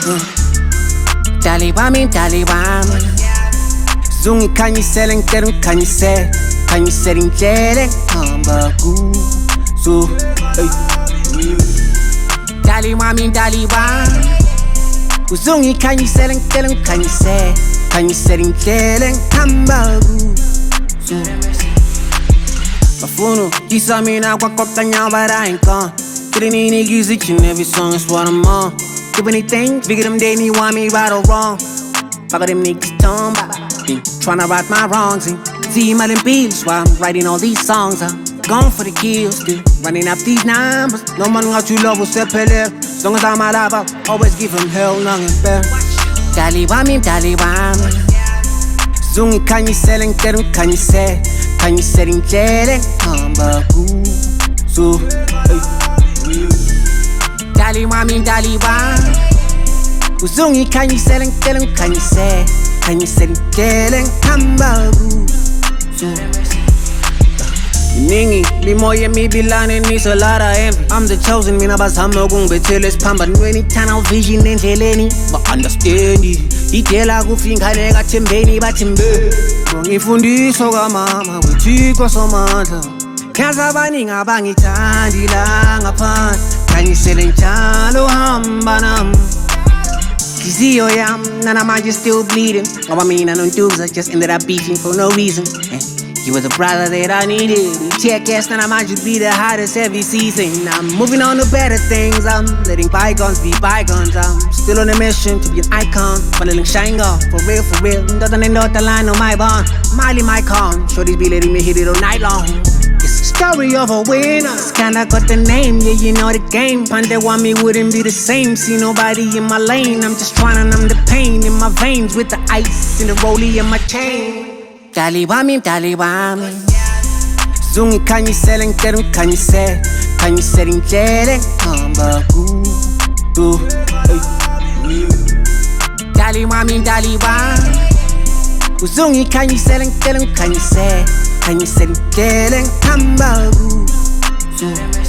Dali wami zungikhanyisele ngicela ungikhanyisele khanyisele indlela engihamba kuzo Dali wami uzungikhanyisele ngicela ungikhanyisele khanyisele indlela engihamba kuzo Bafuna kisa mina kwaqoqa nyawo but I ain't gone Didn't need niggas each and every song is what I'm on Do anything, figure them they me want me right or wrong Fuck them niggas tongue been tryna right my wrongs and see my them bills while I'm writing all these songs I'm going for the kills, still running up these numbers No man got you love will step here As long as I'm alive I'll always give them hell long and fair Dali wami zungikhanyisele ngicela ungikhanyisele khanyisele indlela engihamba kuzo Dali wami uzungikhanyisele ngicela ungikhanyisele khanyisele indlela engihamba kuzo Miningi mimoya emibilane needs a lot of envy I'm the chosen mina bazama ukungibethela esiphambanweni tunnel vision endleleni ba-understand idela kufingane kathembeni bathembe Ngifundiswa kamama wethixo somandla Yazi abaningi abangithandi la ngaphandle Khanyisele njalo hamba nami Nhliziyo yami nanamanje still bleeding Ngoba mina nontuza just ended up beefing for no reason You were the brother that I needed Tear gas nanamanje be the hottest every season I'm moving on to better things I'm letting bygones be bygones I'm still on a mission to be an icon Funneling shine off for real Ndoda nendoda line on my bond Miley my con Shorties be letting me hit it all night long It's a story of a winner It's kinda got the name, yeah you know the game Pande want me wouldn't be the same See nobody in my lane I'm just trying to numb the pain in my veins With the ice in the rollie in my chain Dali wami zungikhanyisele ngicela ungikhanyisele khanyisele indlela engihamba kuzo Dali wami uzungikhanyisele ngicela ungikhanyisele khanyisele indlela engihamba kuzo